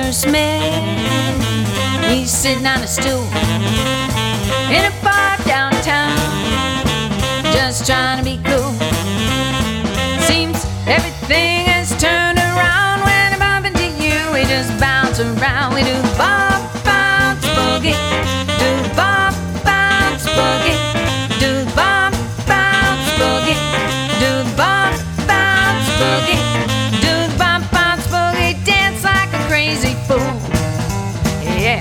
first met, he's sitting on a stool in a bar downtown, just trying to be cool. Seems everything has turned around when I bump into you. We just bounce around. We do the bump, bounce, boogie. Do the bump, bounce, boogie. Do the bump, bounce, boogie. Do the bump, bounce, boogie. Do the bump, bounce, boogie. Dance like a crazy fool. Yeah.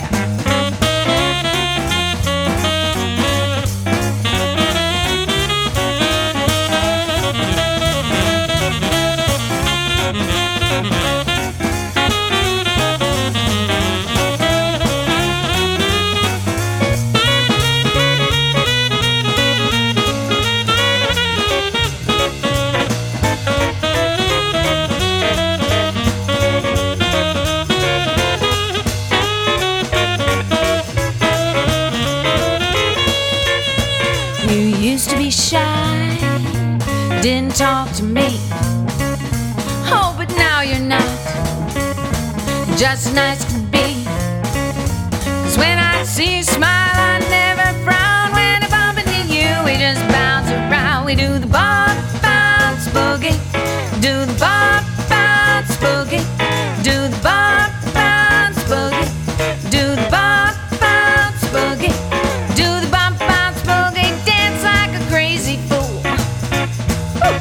Used to be shy, didn't talk to me. Oh, but now you're not, just as nice can be. 'Cause when I see you smile, I never frown. When I bump into you, we just bounce around. We do the bump, bounce, boogie. Do the bump, bounce, boogie. Do the bump, bounce, boogie. Do the bump, bounce, boogie. Do the bump, bounce, boogie. Dance like a crazy fool. Woo.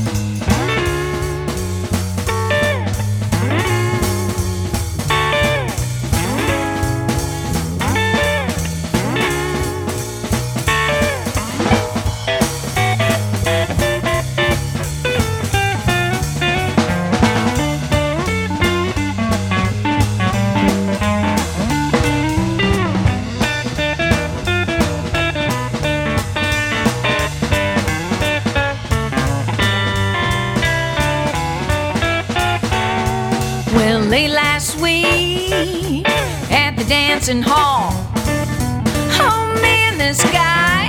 Well, late last week at the dancing hall, oh man, this guy